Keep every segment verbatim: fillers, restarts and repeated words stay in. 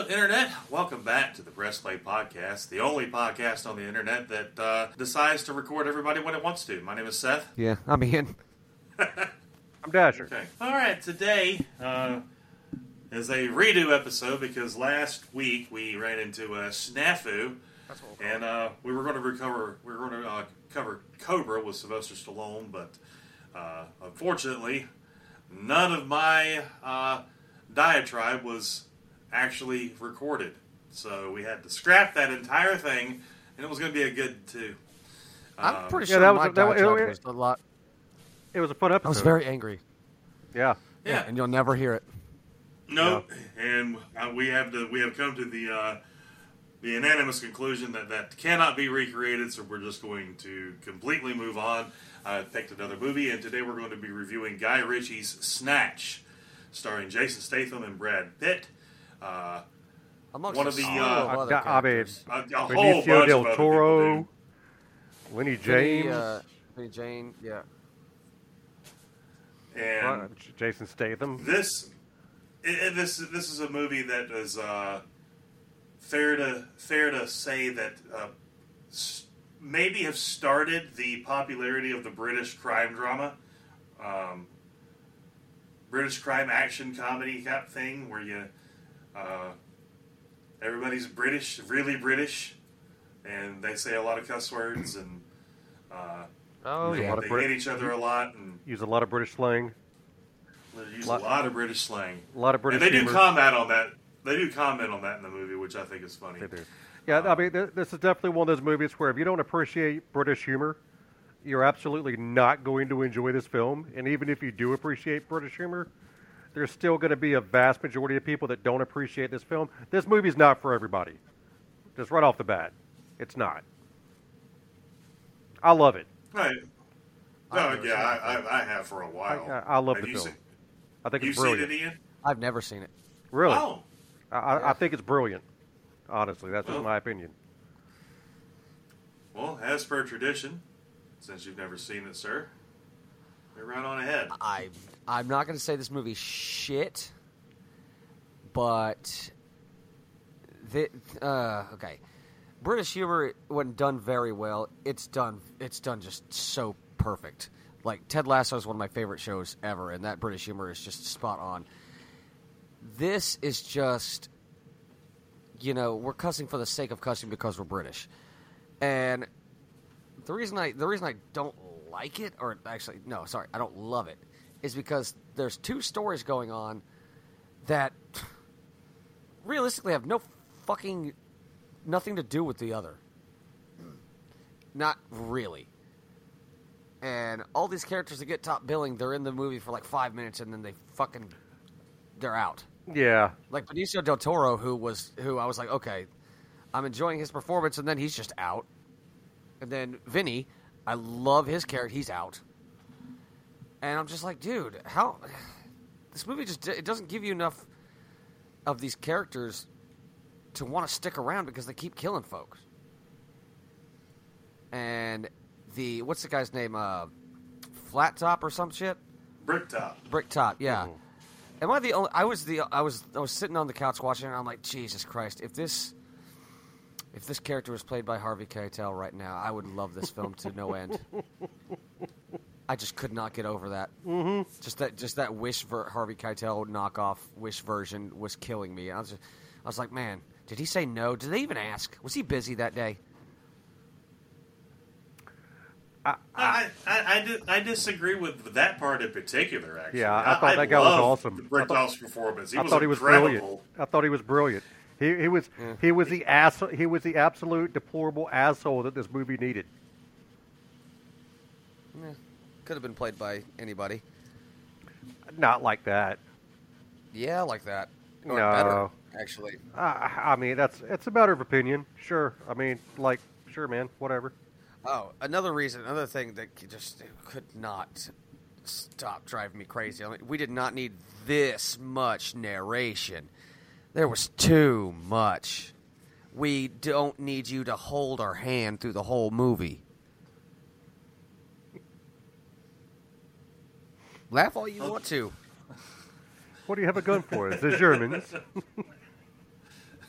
up, Internet? Welcome back to the Press Play Podcast, the only podcast on the Internet that uh, decides to record everybody when it wants to. My name is Seth. Yeah, I'm Ian. I'm Dasher. Okay. All right, today uh, is a redo episode because last week we ran into a snafu, That's what we'll and uh, we were going to recover. We were going to uh, cover Cobra with Sylvester Stallone, but uh, unfortunately, none of my uh, diatribe was actually recorded, so we had to scrap that entire thing, and it was going to be a good two. I'm Um, pretty yeah, sure that was my a- that was- diatribe it- was a lot. It was a fun episode. I was very angry. Yeah. Yeah, And you'll never hear it. no, and uh, we have to we have come to the uh, the unanimous conclusion that that cannot be recreated. So we're just going to completely move on. I picked another movie, and today we're going to be reviewing Guy Ritchie's Snatch, starring Jason Statham and Brad Pitt. Uh, Amongst One a of the, slew uh, of other I mean, characters. a, a whole Benicio bunch del of other Toro, people, Lenny Vinny, James, uh, Vinny Jane, yeah. dude. and uh, J- Jason Statham. This, it, it- this, this is a movie that is uh, fair to fair to say that uh, s- maybe have started the popularity of the British crime drama, um, British crime action comedy type thing, where you uh, everybody's British, really British, and they say a lot of cuss words and uh, Oh, There's a yeah. lot of they Brit- hate each other a lot and Use a lot of British slang. they use Lot- a lot of British slang. A lot of British And they do humor. comment on that. They do comment on that in the movie, which I think is funny. They do. Yeah, I mean, th- this is definitely one of those movies where if you don't appreciate British humor, you're absolutely not going to enjoy this film. And even if you do appreciate British humor, there's still going to be a vast majority of people that don't appreciate this film. This movie's not for everybody. Just right off the bat, it's not. I love it. Right. I've No, never yeah, seen I, it. I, I have for a while. I, I love have the you film. Seen, I think you've it's seen brilliant. it, Ian? I've never seen it. Really, Oh, I, I, Yeah. I think it's brilliant. Honestly, that's just Well. my opinion. well, as per tradition, since you've never seen it, sir, you're right on ahead. I, I'm not going to say this movie's shit, but... The, uh, okay. British humor, when done very well, it's done. It's done just so perfect. Like Ted Lasso is one of my favorite shows ever, and that British humor is just spot on. This is just, you know, we're cussing for the sake of cussing because we're British, and the reason I the reason I don't like it, or actually no, sorry, I don't love it, is because there's two stories going on that realistically have no fucking nothing to do with the other. Not really. And all these characters that get top billing, they're in the movie for like five minutes and then they fucking they're out. Yeah, Like Benicio del Toro, who was who I was like, okay, I'm enjoying his performance, and then he's just out. And then Vinny, I love his character, he's out. And I'm just like, dude, how this movie just it doesn't give you enough of these characters to want to stick around because they keep killing folks. And the what's the guy's name? Uh, Flat Top or some shit? Bricktop. Brick Top, yeah. Mhm. Am I the only? I was the. I was. I was sitting on the couch watching it. And I'm like, Jesus Christ! If this, if this character was played by Harvey Keitel right now, I would love this film to no end. I just could not get over that. Mm-hmm. Just that. Just that Wish ver- Harvey Keitel knockoff Wish version was killing me. I was. Just, I was like, man, did he say no? Did they even ask? Was he busy that day? I, I, I, di- I disagree with that part in particular, actually. Yeah, I thought that guy was loved awesome. Bricktop's performance. He I was thought he was incredible. brilliant. I thought he was brilliant. He he was Yeah. he was the ass he was the absolute deplorable asshole that this movie needed. Yeah. Could have been played by anybody. Not like that. Yeah, like that. Or No. better, actually. Uh, I mean, that's it's a matter of opinion. Sure. I mean, like, sure, man, whatever. Oh, another reason, another thing that just could not stop driving me crazy. I mean, we did not need this much narration. There was too much. We don't need you to hold our hand through the whole movie. Laugh all you want to. What do you have a gun for? The Germans.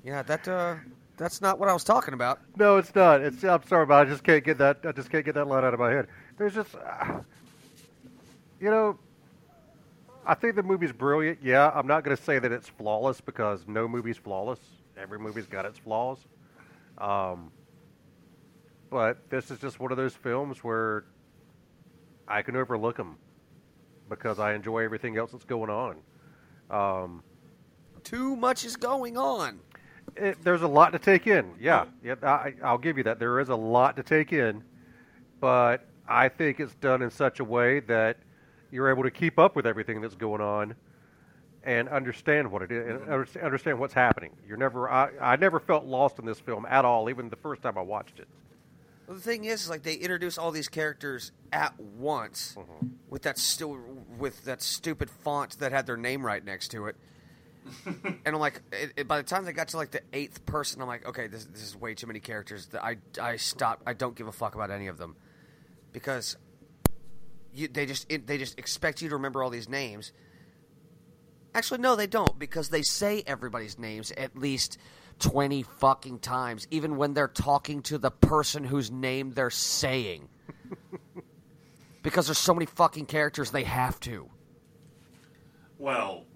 Yeah, that uh, that's not what I was talking about. No, it's not. It's I'm sorry, but I just can't get that. I just can't get that line out of my head. There's just, uh, you know, I think the movie's brilliant. Yeah, I'm not going to say that it's flawless because no movie's flawless. Every movie's got its flaws. Um, but this is just one of those films where I can overlook them because I enjoy everything else that's going on. Um, Too much is going on. It, there's a lot to take in. Yeah, yeah, I, I'll give you that. There is a lot to take in, but I think it's done in such a way that you're able to keep up with everything that's going on and understand what it is, and understand what's happening. You're never, I, I never felt lost in this film at all, even the first time I watched it. Well, the thing is, is like they introduce all these characters at once Mm-hmm. with that still with that stupid font that had their name right next to it. And I'm like, it, it, by the time they got to like the eighth person, I'm like, okay, this, this is way too many characters. That I I stop. I don't give a fuck about any of them because you, they just it, they just expect you to remember all these names. Actually, no, they don't because they say everybody's names at least twenty fucking times, even when they're talking to the person whose name they're saying. Because there's so many fucking characters, they have to. Well,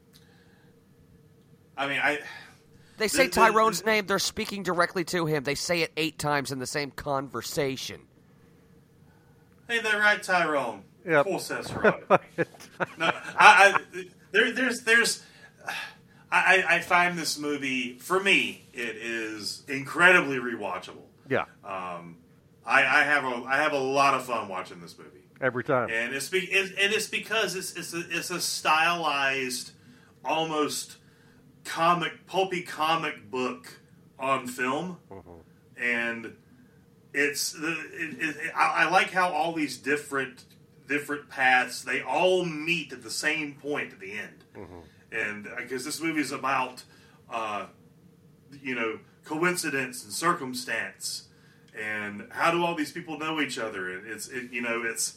I mean, I. They say the- the- Tyrone's name, they're speaking directly to him. They say it eight times in the same conversation. Hey, they're right, Tyrone. Yep. Full sense, right. No, I, I there, there's, there's, I, I find this movie for me, it is incredibly rewatchable. Yeah, Um, I, I have a, I have a lot of fun watching this movie, every time. and it's be, it, and it's because it's, it's a, it's a stylized, almost comic, pulpy comic book on film, Mm-hmm. and it's the, it, it, I, I like how all these different different paths they all meet at the same point at the end, Mm-hmm. and because this movie is about uh, you know coincidence and circumstance, and how do all these people know each other? And it's it, you know it's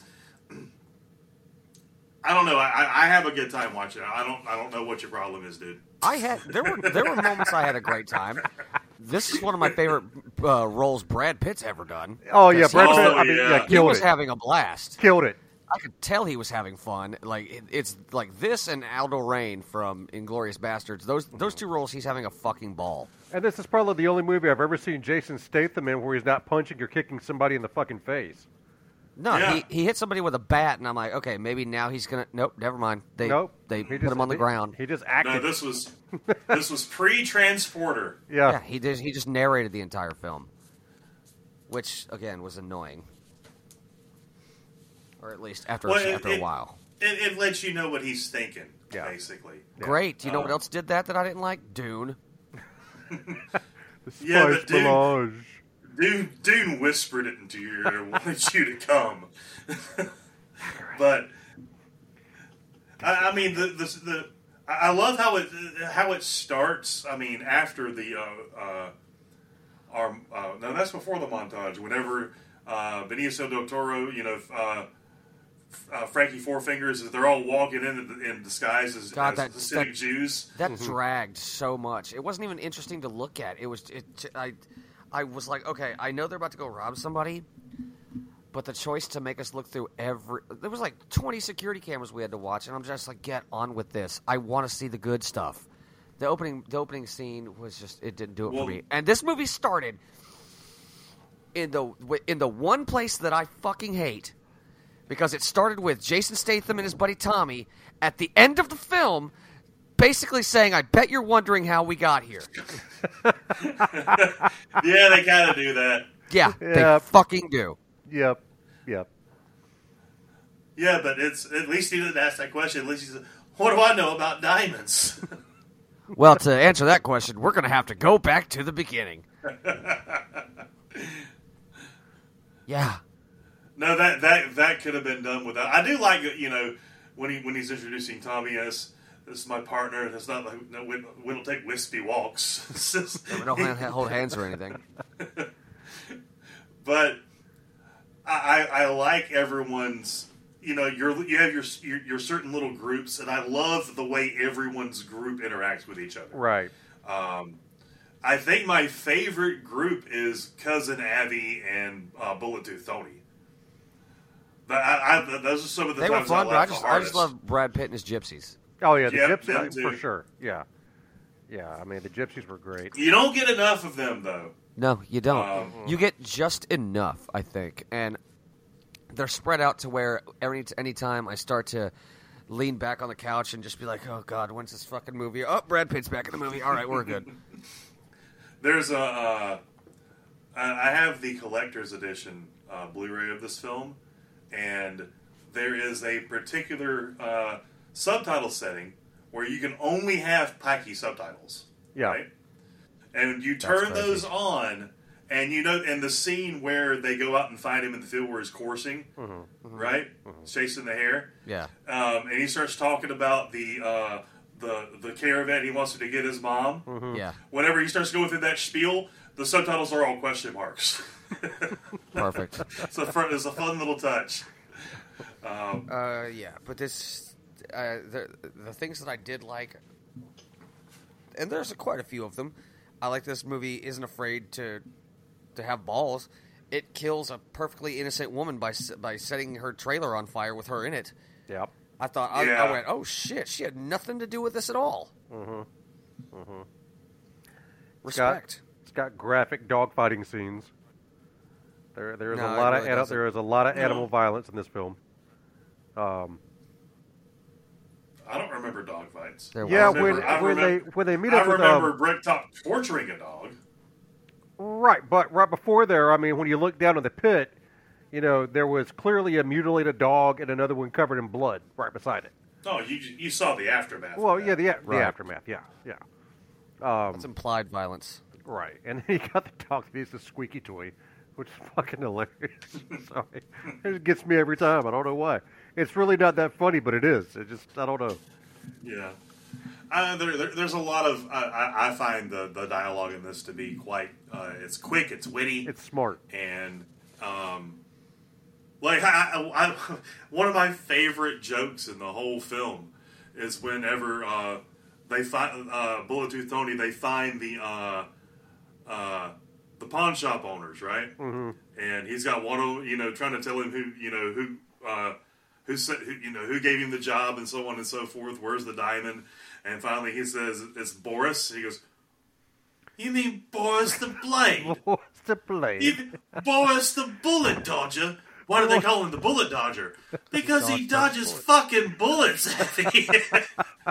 I don't know. I, I have a good time watching it. I don't I don't know what your problem is, dude. I had there were there were moments I had a great time. This is one of my favorite uh, roles Brad Pitt's ever done. Oh yeah, Brad Oh, Pitt. I mean, yeah. yeah, He killed was it. having a blast. Killed it. I could tell he was having fun. Like it, it's like this and Aldo Rain from Inglourious Bastards. Those those two roles, he's having a fucking ball. And this is probably the only movie I've ever seen Jason Statham in where he's not punching or kicking somebody in the fucking face. No, Yeah. he, he hit somebody with a bat, and I'm like, okay, maybe now he's gonna. Nope, never mind. They Nope. they He put just- him on the he- ground. He just No, acted. this was this was pre-transporter. yeah. Yeah, he did. He just narrated the entire film, which again was annoying, or at least after Well, a, it- after it- a while. It, it lets you know what he's thinking, Yeah. basically. Yeah. Great. You know what Uh, else did that that I didn't like? Dune. The Yeah, Spice but dude- Melange. Dune, Dune whispered it into your ear, wanted you to come. But I, I mean, the, the the I love how it how it starts. I mean, after the uh, uh, our uh, no, that's before the montage. Whenever uh, Benicio del Toro, you know, uh, uh, Frankie Four Fingers, they're all walking in in disguise as, God, as that- Hasidic that- Jews. That dragged so much. It wasn't even interesting to look at. It was. It. I. I was like, okay, I know they're about to go rob somebody, but the choice to make us look through every there was like twenty security cameras we had to watch, and I'm just like, get on with this. I want to see the good stuff. The opening, the opening scene was just it didn't do it Well- for me. And this movie started in the in the one place that I fucking hate. Because it started with Jason Statham and his buddy Tommy at the end of the film basically saying, I bet you're wondering how we got here. Yeah, they kind of do that. Yeah, Yeah. they fucking do. Yep. Yep. Yeah, but it's at least he didn't ask that question. At least he said, "What do I know about diamonds?" Well, to answer that question, we're going to have to go back to the beginning. Yeah. No, that that that could have been done without. I do like it, you know, when he when he's introducing Tommy as this is my partner. It's not like no, we, we don't take wispy walks. It's just- We don't hand- hold hands or anything. but I, I I like everyone's. You know, you're you have your, your your certain little groups, and I love the way everyone's group interacts with each other. Right. Um, I think my favorite group is Cousin Abby and uh, Bullet Tooth Tony. But I, I, those are some of the they were times fun, I but I laughed just the I hardest. just love Brad Pitt and his gypsies. Oh yeah, the Yep, them gypsies too. for sure. Yeah, yeah. I mean, the gypsies were great. You don't get enough of them, though. No, you don't. Um, You get just enough, I think, and they're spread out to where every anytime I start to lean back on the couch and just be like, "Oh God, when's this fucking movie?" Oh, Brad Pitt's back in the movie. All right, we're good. There's a. Uh, I have the collector's edition uh, Blu-ray of this film, and there is a particular uh, subtitle setting where you can only have Pikey subtitles. Yeah. Right? And you turn crazy. those on, and you know, and the scene where they go out and find him in the field where he's coursing, Mm-hmm. right, chasing the hare, Yeah, um, and he starts talking about the uh, the the caravan he wants to get his mom. Mm-hmm. yeah, Whenever he starts going through that spiel, the subtitles are all question marks. perfect. It's a fun, it's a fun little touch. Um, Uh, yeah, but this, uh, the the things that I did like, and there's quite a few of them. I like this movie isn't afraid to to have balls. It kills a perfectly innocent woman by s- by setting her trailer on fire with her in it. Yep. I thought I, Yeah. I went, oh shit, she had nothing to do with this at all. Mm-hmm. Mm-hmm. Respect. It's got graphic dogfighting scenes. There, there is No, a it lot of really ani- doesn't. there is a lot of No. animal violence in this film. Um, I don't remember dog fights. There yeah, was. I when remember- I when remember- they when they meet I up with remember um, Bricktop torturing a dog. right, but right before there, I mean, when you look down in the pit, you know, there was clearly a mutilated dog and another one covered in blood right beside it. No, you you saw the aftermath. Well, of yeah, that. the, the Right. aftermath, yeah, yeah. Um, That's implied violence. Right, and then you got the dog that is a squeaky toy, which is fucking hilarious. Sorry, it gets me every time. I don't know why. It's really not that funny, but it is. It just I don't know. Yeah. Uh, there, there, there's a lot of. I I, I find the, the dialogue in this to be quite. Uh, it's quick. It's witty. It's smart. and um, like I, I, I, one of my favorite jokes in the whole film is whenever uh, they find uh, Bullet Tooth Tony. They find the uh, uh, the pawn shop owners, right? Mm-hmm. And he's got one of you know trying to tell him who you know who. Uh, Who, said, who you know who gave him the job and so on and so forth? Where's the diamond? And finally, he says it's Boris. He goes, "You mean Boris the Blade? What's the play? You, Boris the Bullet Dodger? Why do they call him the Bullet Dodger? Because he dodges fucking bullets at the end."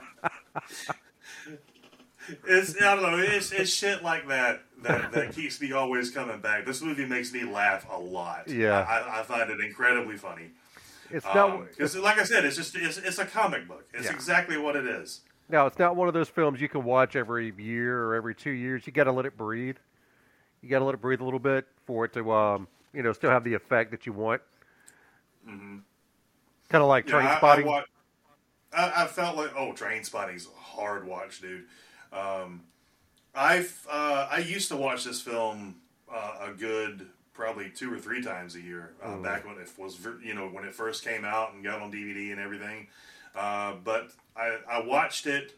It's I don't know. It's, it's shit like that that that keeps me always coming back. This movie makes me laugh a lot. Yeah. I, I find it incredibly funny. It's not. Because, like I said, it's just it's, it's a comic book. It's Yeah. exactly what it is. Now, it's not one of those films you can watch every year or every two years. You got to let it breathe. You got to let it breathe a little bit for it to, um, you know, still have the effect that you want. Mm-hmm. Kind of like Yeah, Train I, Spotting. I, wa- I, I felt like oh, Train Spotting's a hard watch, dude. Um, I've uh, I used to watch this film uh, a good probably two or three times a year uh, Mm. back when it was ver- you know when it first came out and got on D V D and everything. Uh, but I, I watched it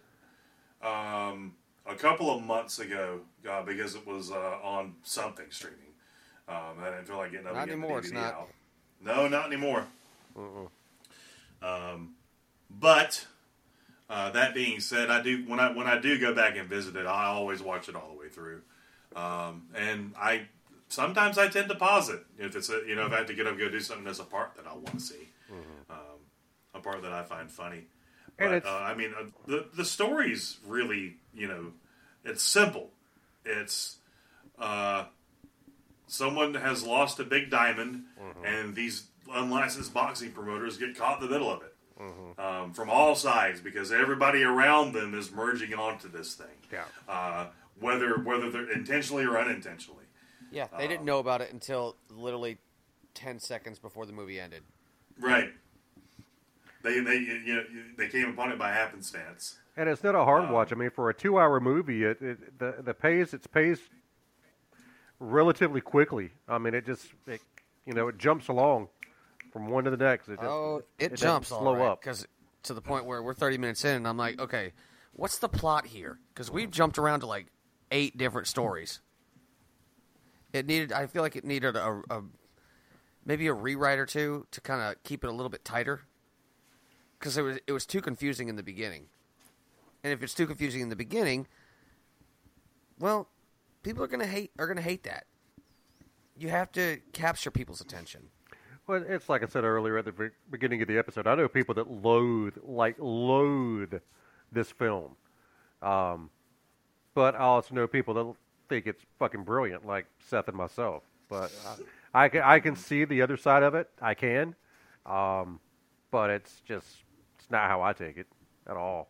um, a couple of months ago uh, because it was uh, on something streaming. Um, I didn't feel like getting up Not and getting anymore, the it's D V D not. out. No, not anymore. Mm-mm. Um, but uh, that being said, I do when I when I do go back and visit it, I always watch it all the way through. Um, and I sometimes I tend to pause it if it's a, you know if I have to get up and go do something that's a part that I want to see, um, a part that I find funny. And But it's- uh, I mean, uh, the the story's really you know it's simple. It's uh, someone has lost a big diamond, and these unlicensed boxing promoters get caught in the middle of it. Um, from all sides because everybody around them is merging onto this thing, Yeah. uh, whether whether they're intentionally or unintentionally. Yeah, they didn't know about it until literally ten seconds before the movie ended. Right? They they you know they came upon it by happenstance. And it's not a hard Um, watch. I mean, for a two-hour movie, it, it the the pace it's paced relatively quickly. I mean, it just it, you know it jumps along from one to the next. It just, Oh, it, doesn't jumps slow up. because to the point where we're thirty minutes in, and I'm like, okay, what's the plot here? Because we've jumped around to like eight different stories. It needed. I feel like it needed a, a maybe a rewrite or two to kind of keep it a little bit tighter, because it was it was too confusing in the beginning. And if it's too confusing in the beginning, well, people are gonna hate are gonna hate that. You have to capture people's attention. Well, it's like I said earlier at the be- beginning of the episode. I know people that loathe, like loathe, this film. Um, but I also know people that think it's fucking brilliant, like Seth and myself. But I, I, can, I can see the other side of it. I can. Um, but it's just, it's not how I take it at all.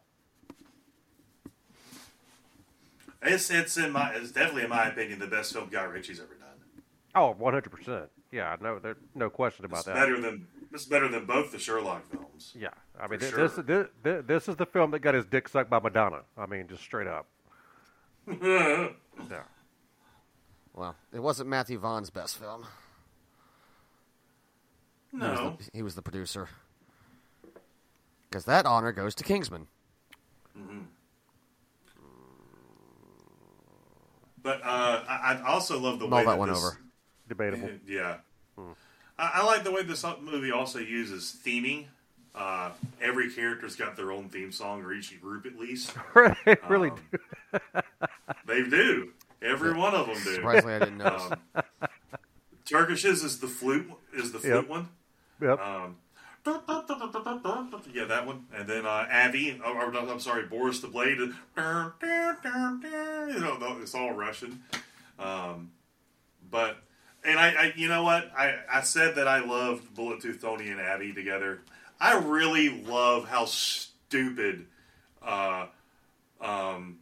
It's it's in my it's definitely in my opinion the best film Guy Ritchie's ever done. Oh, one hundred percent. Yeah, no, there's no question about it's that. Better than it's better than both the Sherlock films. Yeah, I mean, th- sure. this, this this this is the film that got his dick sucked by Madonna. I mean, just straight up. Yeah. Well, it wasn't Matthew Vaughn's best film. No, he was the, he was the producer. Because that honor goes to Kingsman. Mm-hmm. But uh, I, I also love the Mull way that that one this, over. Debatable. Yeah, Hmm. I, I like the way this movie also uses theming. Uh, every character's got their own theme song, or each group at least. They really Um, do. They do. Every one of them do. Surprisingly, I didn't notice. Um, Turkish's is the flute is the flute Yep. one. Yep. Um, yeah, that one. And then uh, Avi, or, or, I'm sorry, Boris the Blade. You know, no, it's all Russian. Um, but, and I, I, you know what? I, I said that I loved Bullet Tooth Tony and Avi together. I really love how stupid uh, um,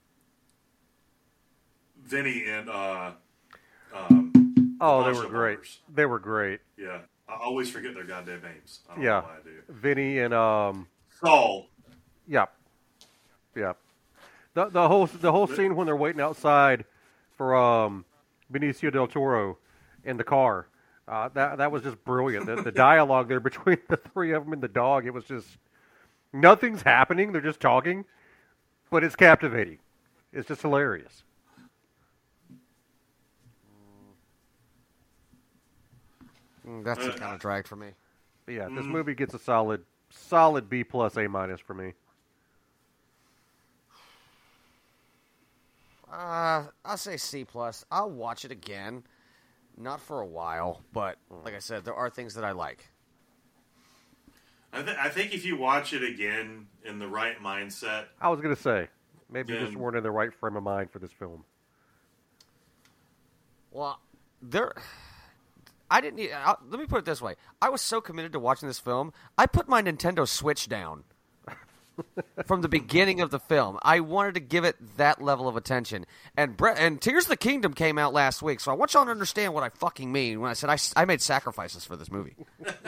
Vinny and uh, um, Oh, they Nacho were great. Bombers. They were great. Yeah, I always forget their goddamn names. I don't Yeah. know why I do. Vinny and um, Saul. yep, yep. The the whole the whole scene when they're waiting outside for um, Benicio del Toro in the car. Uh, that that was just brilliant. The, the dialogue there between the three of them and the dog. It was just nothing's happening. They're just talking, but it's captivating. It's just hilarious. Mm, That's Uh, kind of dragged for me. But yeah, this Mhm. movie gets a solid solid B plus A minus for me. Uh, I'll say C plus. I'll watch it again, not for a while, but like I said, there are things that I like. I, th- I think if you watch it again in the right mindset, I was gonna say maybe you just Then- weren't in the right frame of mind for this film. Well, there, I didn't. Need, I, let me put it this way: I was so committed to watching this film, I put my Nintendo Switch down from the beginning of the film. I wanted to give it that level of attention. And Bre- and Tears of the Kingdom came out last week, so I want y'all to understand what I fucking mean when I said I, s- I made sacrifices for this movie.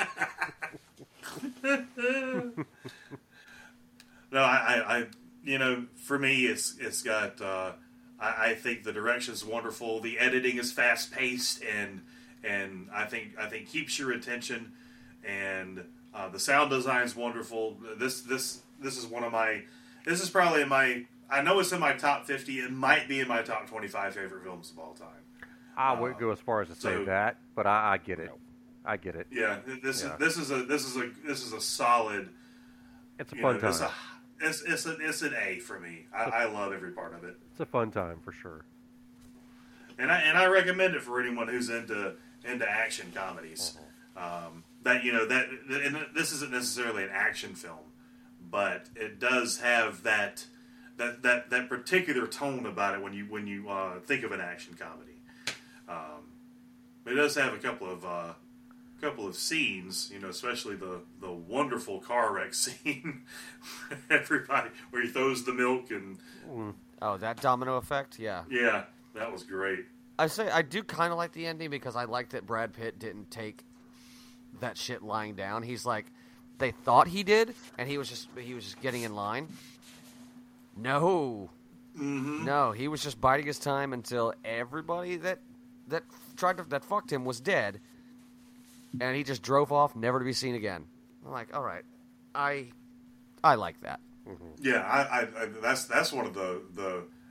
no, I, I, I you know, for me, it's it's got. Uh, I, I think the direction's wonderful. The editing is fast paced, and and I think I think keeps your attention. And uh, the sound design's wonderful. This this this is one of my. This is probably in my. I know it's in my top fifty. It might be in my top twenty-five favorite films of all time. I wouldn't go as far as to say so- that, but I, I get it. I get it. Yeah, this Yeah. is this is a this is a this is a solid. It's a You fun know, time. it's a it's it's, a, it's an A for me. I, I love every part of it. It's a fun time for sure. And I and I recommend it for anyone who's into into action comedies. Um, that you know that and this isn't necessarily an action film, but it does have that that that, that particular tone about it when you when you uh, think of an action comedy. Um, it does have a couple of uh, couple of scenes, you know, especially the the wonderful car wreck scene. Everybody where he throws the milk and Oh, that domino effect? Yeah. yeah, that was great. I say I do kind of like the ending because I like that Brad Pitt didn't take that shit lying down. He's like, they thought he did, and he was just he was just getting in line. No, Mm-hmm. no, he was just biding his time until everybody that that tried to that fucked him was dead, and he just drove off, never to be seen again. I'm like, all right, I I like that. Yeah, I, I, I that's that's one of the the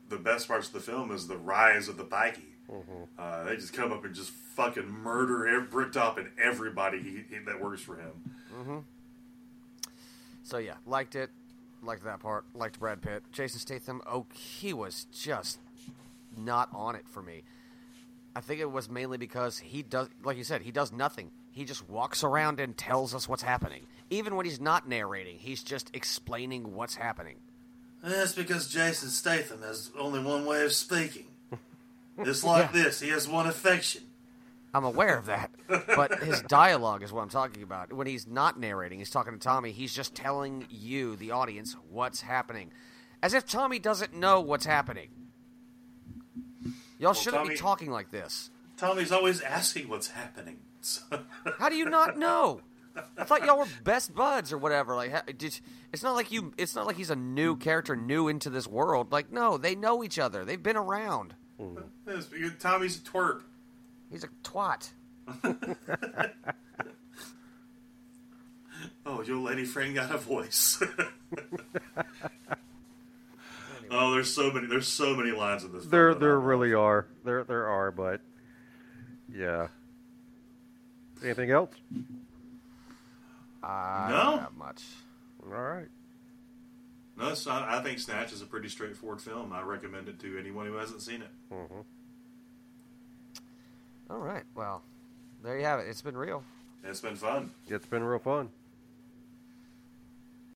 the best parts of the film is the rise of the bikie. Mm-hmm. Uh, they just come up and just fucking murder every, Bricktop and everybody he, he, that works for him. Mm-hmm. So yeah, liked it. Liked that part. Liked Brad Pitt. Jason Statham, oh, he was just not on it for me. I think it was mainly because he does, like you said, he does nothing. He just walks around and tells us what's happening. Even when he's not narrating, he's just explaining what's happening. That's because Jason Statham has only one way of speaking. It's like Yeah. this. He has one affection. I'm aware of that, but his dialogue is what I'm talking about. When he's not narrating, he's talking to Tommy, he's just telling you, the audience, what's happening. As if Tommy doesn't know what's happening. Y'all Well, shouldn't Tommy- be talking like this. Tommy's always asking what's happening. So- How do you not know? I thought y'all were best buds or whatever. Like, ha- did it's not like you. It's not like he's a new character, new into this world. Like, no, they know each other. They've been around. Yes, because Tommy's a twerp. He's a twat. Oh, your lady friend got a voice. Oh, there's so many. There's so many lines in this. film There, that there I really love. are. There, there are, but yeah. Anything else? I No. don't have much. All right. No, it's not, I think Snatch is a pretty straightforward film. I recommend it to anyone who hasn't seen it. Mm-hmm. All right. Well, there you have it. It's been real. It's been fun. It's been real fun.